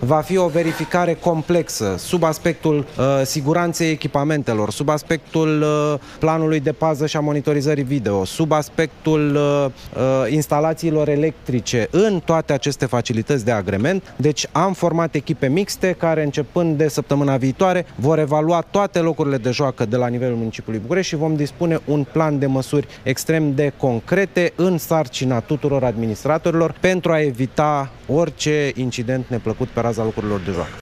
va fi o verificare complexă sub aspectul siguranței echipamentelor, sub aspectul planului de pază și a monitorizării video, sub aspectul instalațiilor electrice în toate aceste facilități de agrement. Deci am format echipe mixte care începând de săptămâna viitoare vor evalua toate locurile de joacă de la nivelul municipiului București și vom dispune un plan de măsuri extrem de concrete în sarcina tuturor administratorilor pentru a evita orice incident neplăcut pe raza locurilor de joacă.